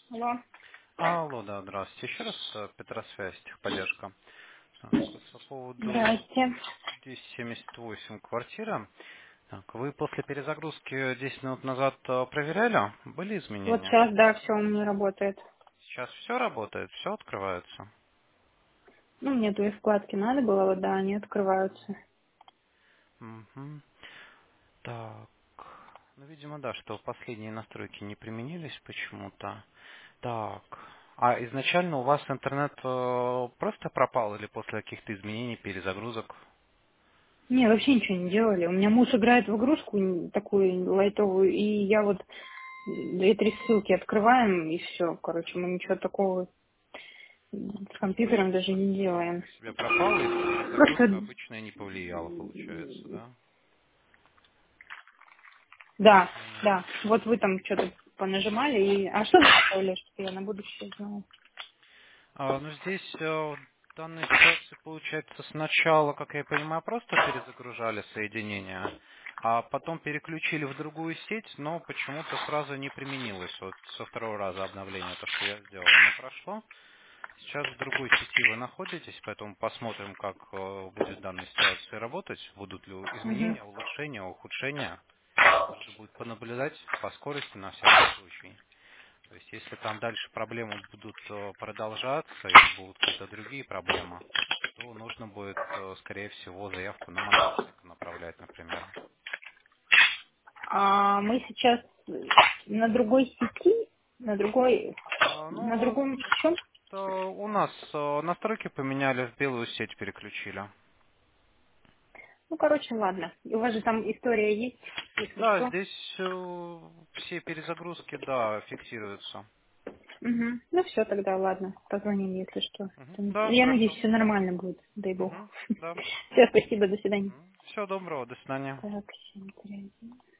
Алло. Алло, да, здравствуйте. Еще раз Петросвязь, техподдержка. Так, вот по поводу Здрасте. 1078 квартира. Так, вы после перезагрузки 10 минут назад проверяли? Были Вот изменения? сейчас, да, все у меня работает. Сейчас все работает, все открывается. Ну, мне две вкладки надо было, вот, да, они открываются. Мгм. Так, ну, видимо, да, что последние настройки не применились почему-то. Так, а изначально у вас интернет просто пропал или после каких-то изменений, перезагрузок? Не, вообще ничего не делали. У меня муж играет в игрушку такую лайтовую, и я вот две-три ссылки открываем, и все. Короче, мы ничего такого с То есть компьютером даже не делаем. себе пропало, и перезагрузка Просто, обычная не повлияла, получается, да? да, да. Мгм. Вот вы там что-то понажимали, и... А что вы сделали, чтобы я на будущее знала? Ну, здесь в данной ситуации, получается, сначала, как я понимаю, просто перезагружали соединение, а потом переключили в другую сеть, но почему-то сразу не применилось. Вот со второго раза обновление, то, что я сделал, оно прошло. Сейчас в другой сети вы находитесь, поэтому посмотрим, как будет в данной ситуации работать. Будут ли Угу. изменения, улучшения, ухудшения. Нужно будет понаблюдать по скорости на всякий случай. То есть, если там дальше проблемы будут продолжаться или будут какие-то другие проблемы, то нужно будет, скорее всего, заявку на монтажника направлять, например. А мы сейчас на другой сети, Ну, на другом чем? у нас настройки поменяли, в белую сеть переключили. Ну, короче, ладно. У вас же там история есть, если Да, что. здесь все перезагрузки, да, фиксируются. Угу. Ну, все тогда, ладно. Позвоним, если что. Мгм. Там- Да, Я надеюсь, хорошо. все нормально будет, дай бог. Мгм. Да. Все, спасибо, до свидания. Всего доброго, до свидания. Так, 7, 3, 1.